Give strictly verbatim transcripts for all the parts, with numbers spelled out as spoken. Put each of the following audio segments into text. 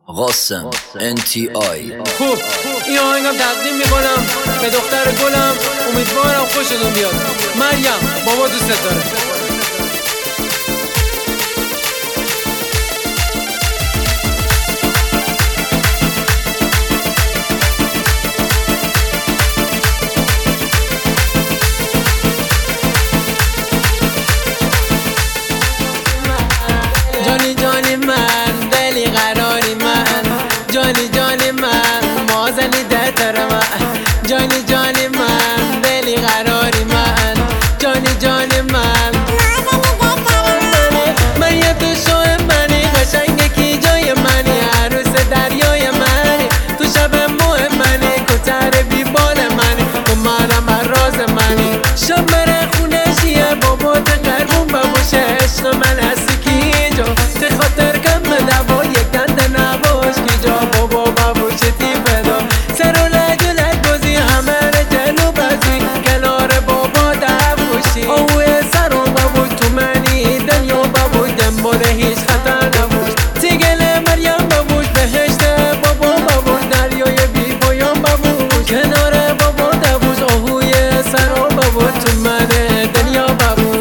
قاسم ان تی آی. خوب این آهنگم تقدیم میکنم به دختر گلم، امیدوارم خوشتون بیاد. مریم بابا دوست داره. جانی جانی من، دلی قراری من، جانی جانی من، مازنی دتر من، جانی جانی من، دلی قراری من، جانی جانی من، من یه تو شوه منی، قشنگه کی جای منی، عروس دریای منی، تو شب موه منی، کتر بی بال منی، تو منم بر راز منی، شب بره خونه شیه بابا تقربون بابوشه، عشق من هستی کی جا، ته خاطر کم دوا یک دنده نباش کی جا، بابا بابوشه تی بدا، سر و لگ و لگ بازی همه رو جلو بازی، کنار بابا دبوشی، اوه سرم بابوش تو منی، دنیا بابوش دنبال هیچ خطر نبوش، تیگل مریم بابوش بهشت بابا بابوش، دریای بی پایان بابوش، کنار بابا دبوش، اوه سرم بابوش تو منه دنیا بابوش.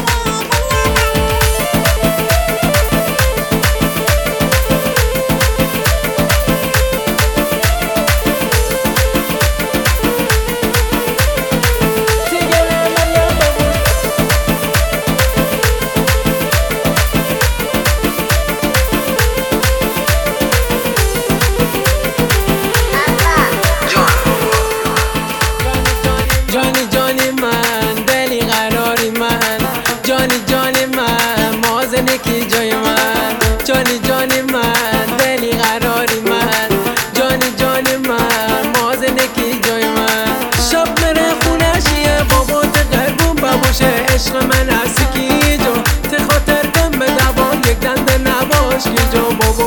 جانی جانی من، دلی قراری من، جانی جانی من، مازنه کی جای من، جانی جانی من، دلی قراری من، جانی جانی من، مازنه کی جای من، شب مره خونه شیه بابا تقربون بابوشه، عشق من هستی کی جا، ته خاطر کم به دوا یک دنده نباش کی جا، بابا